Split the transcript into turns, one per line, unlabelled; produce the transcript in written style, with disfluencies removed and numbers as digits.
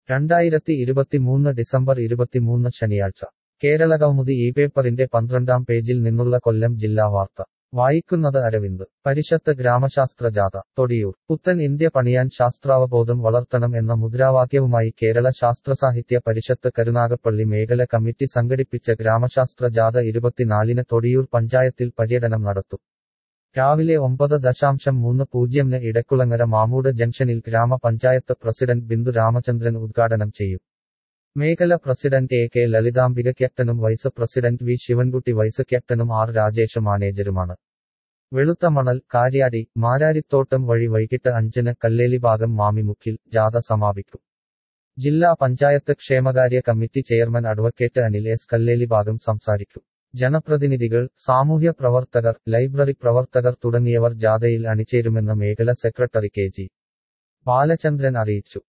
2023 December 23 ശനിയാഴ്ച കേരളകൗമുദി ഈ പേപ്പറിന്റെ 12-ാം പേജിൽ നിന്നുള്ള കൊല്ലം ജില്ലാ വാർത്ത വായിക്കുന്നത് അരവിന്ദ്. പരിഷത്ത് ഗ്രാമശാസ്ത്ര ജാഥ തൊടിയൂർ. പുത്തൻ ഇന്ത്യ പണിയാൻ ശാസ്ത്രാവബോധം വളർത്തണം എന്ന മുദ്രാവാക്യവുമായി കേരള ശാസ്ത്രസാഹിത്യ പരിഷത്ത് കരുനാഗപ്പള്ളി മേഖല കമ്മിറ്റി സംഘടിപ്പിച്ച ഗ്രാമശാസ്ത്ര ജാഥ 24-ന് തൊടിയൂർ പഞ്ചായത്തിൽ പര്യടനം നടത്തും. രാവിലെ 9:30-ന് ഇടക്കുളങ്ങര മാമൂട് ജംഗ്ഷനിൽ ഗ്രാമപഞ്ചായത്ത് പ്രസിഡന്റ് ബിന്ദു രാമചന്ദ്രൻ ഉദ്ഘാടനം ചെയ്യും. മേഖല പ്രസിഡന്റ് എ കെ ലളിതാംബിക ക്യാപ്റ്റനും vice president V Sivankutty vice ക്യാപ്റ്റനും ആർ രാജേഷ് മാനേജരുമാണ്. വെളുത്തമണൽ, കാര്യാടി, മാരാരിത്തോട്ടം വഴി വൈകിട്ട് 5-ന് കല്ലേലി ഭാഗം മാമിമുക്കിൽ ജാഥ സമാപിക്കും. ജില്ലാ പഞ്ചായത്ത് ക്ഷേമകാര്യ committee chairman advocate Anil S Kalleli ഭാഗം സംസാരിക്കും. ജനപ്രതിനിധികൾ, സാമൂഹ്യ പ്രവർത്തകർ, ലൈബ്രറി പ്രവർത്തകർ തുടങ്ങിയവർ ജാഥയിൽ അണിചേരുമെന്ന് മേഖല സെക്രട്ടറി കെ ജി ബാലചന്ദ്രൻ അറിയിച്ചു.